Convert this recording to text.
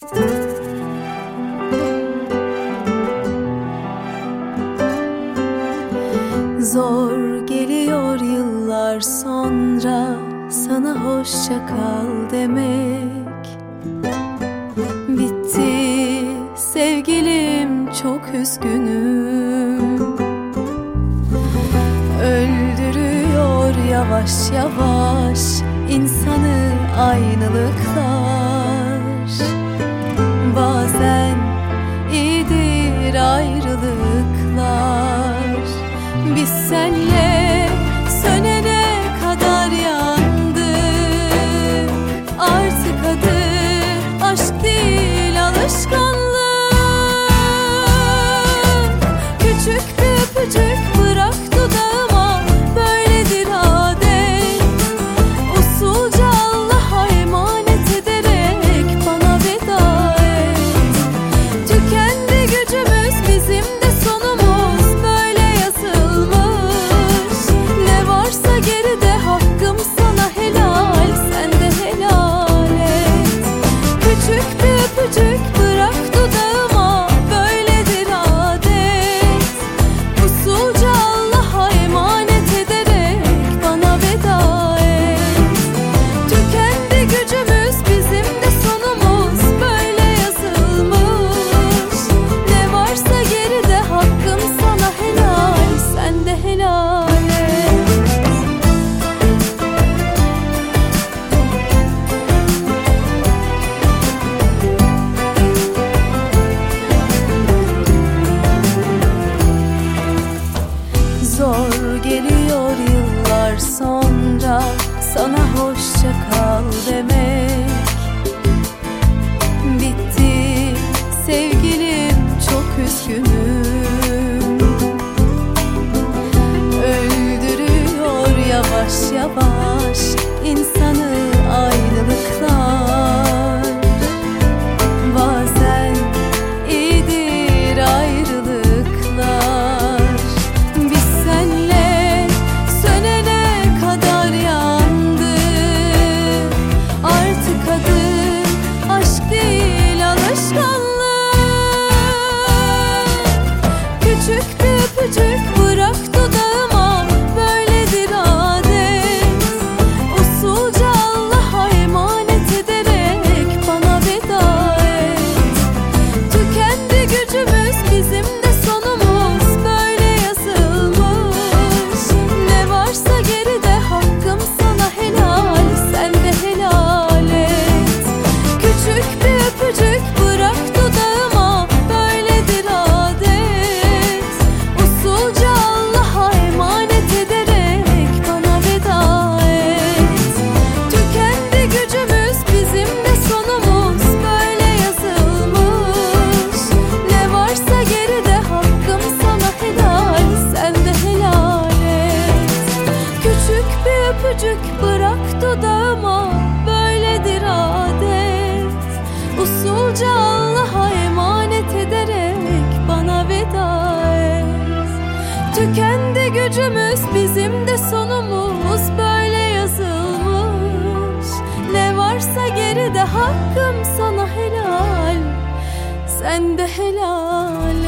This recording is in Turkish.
Zor geliyor yıllar sonra sana hoşça kal demek. Bitti sevgilim, çok üzgünüm. Öldürüyor yavaş yavaş insanı aynılıklar. Bazen iyidir ayrılıklar. Biz senle sönene kadar yandık. Artık adı aşk değil, alışkanlık. Küçük bir öpücük bırak dudağıma, böyledir adet. Usulca Allah'a emanet ederek bana veda et. Tükendi gücümüz, bizim de sonumuz böyle yazılmış. Ne varsa geride hakkım sana helal, sen de helal et. Küçük bir öpücük bırak dudağıma, böyledir adet. Usulca Allah'a emanet ederek bana veda et. Tükendi gücümüz, bizim de sonumuz böyle yazılmış. Ne varsa geride hakkım sana helal, sen de helal et. Zor geliyor yıllar sonra sana hoşça kal demek. Bitti sevgilim, çok üzgünüm. Öldürüyor yavaş yavaş insanı aynılıklar. Bazen iyidir ayrılıklar. Biz senle sönene kadar yandık. Artık adı aşk değil, alışkanlık. Küçük bir öpücük bırak dudağıma, böyledir adet. Usulca Allah'a emanet ederek bana veda et. Tükendi gücümüz, bizim de sonumuz böyle yazılmış. Ne varsa geride hakkım sana helal, sen de helal et. Küçük bir öpücük bırak dudağıma, böyledir adet. Usulca Allah'a emanet ederek bana veda et. Tükendi gücümüz, bizim de sonumuz böyle yazılmış. Ne varsa geride hakkım sana helal, sen de helal et. Küçük bir öpücük bırak dudağıma, böyledir adet. Usulca Allah'a emanet ederek bana veda et. Tükendi gücümüz, bizim de sonumuz böyle yazılmış. Ne varsa geride hakkım sana helal, sen de helal